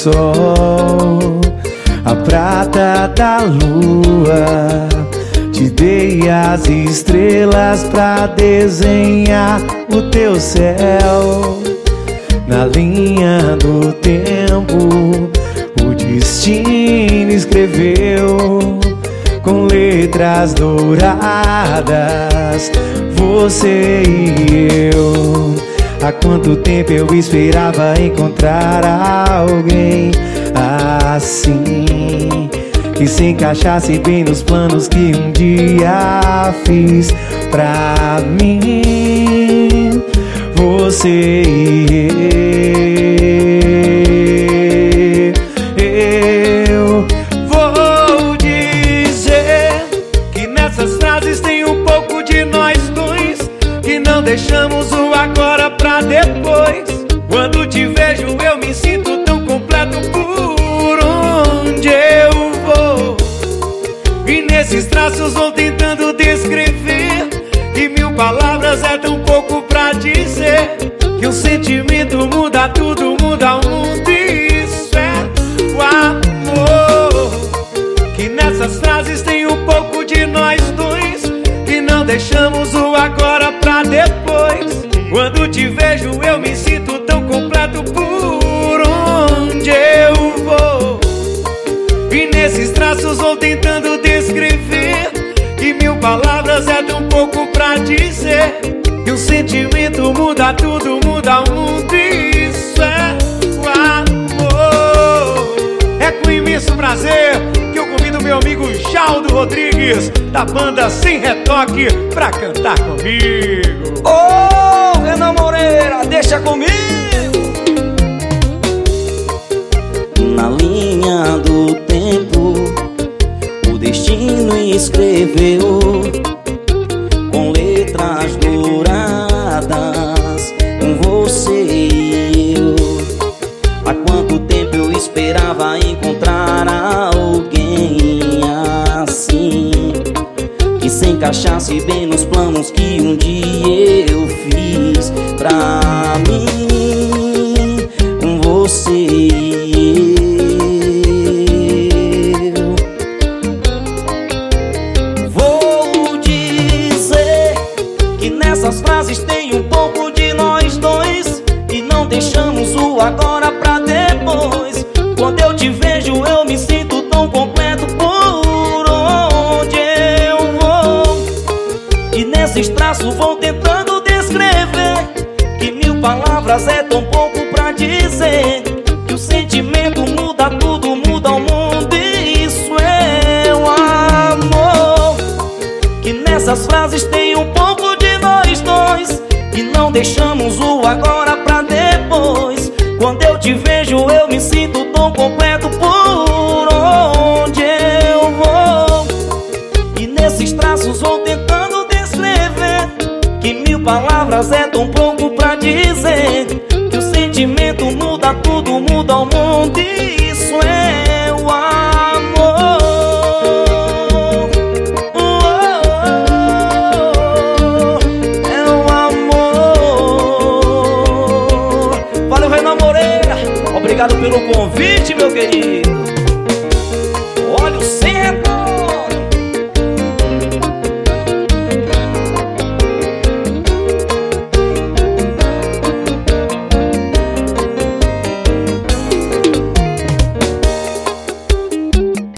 sol, a prata da lua. Te dei as estrelas pra desenhar o teu céu. Na linha do tempo, o destino escreveu com letras douradas, você e eu. Há quanto tempo eu esperava encontrar alguém assim, que se encaixasse bem nos planos que um dia fiz pra mim, você e eu. Vou dizer que nessas frases tem um pouco de nós dois, que não deixamos o agora pra depois. Quando te vejo eu me sinto tão completo por onde eu vou. E nesses traços vou tentando descrever, que 1000 palavras é tão pouco pra dizer, que o sentimento muda tudo, muda o mundo, e isso é o amor. Que nessas frases tem um pouco de nós dois, que não deixamos o agora pra depois. Quando te vejo eu me sinto tão completo por onde eu vou. E nesses traços vou tentando descrever, que 1000 palavras é tão pouco pra dizer, que o sentimento muda tudo, muda o mundo, e isso é o amor. É com imenso prazer que eu convido meu amigo Jaldo Rodrigues, da banda Sem Retoque, pra cantar comigo. Ô, Renan Moreira, deixa comigo. Na linha do tempo, o destino escreveu com letras douradas, com você e eu. Há quanto tempo eu esperava encontrar alguém assim, que se encaixasse bem nos planos que um dia eu fiz pra mim, com você e eu. Vou dizer que nessas frases tem um pouco de nós dois, e não deixamos o agora pra depois. Quando eu te vejo eu me sinto tão completo por onde eu vou. E nesses traços vou tentando descrever, que 1000 palavras é tão pouco pra dizer, que o sentimento muda tudo, muda o mundo, e isso é o amor. Que nessas frases tem um pouco de nós dois, e não deixamos o agora pra depois. Quando eu te vejo eu me sinto tão completo por onde eu vou. E nesses traços vou tentando descrever, que 1000 palavras é tão pouco pra dizer, que o sentimento muda tudo, muda o mundo, e isso é o amor. É o amor. Valeu, Renan Moreira, obrigado pelo convite, meu querido.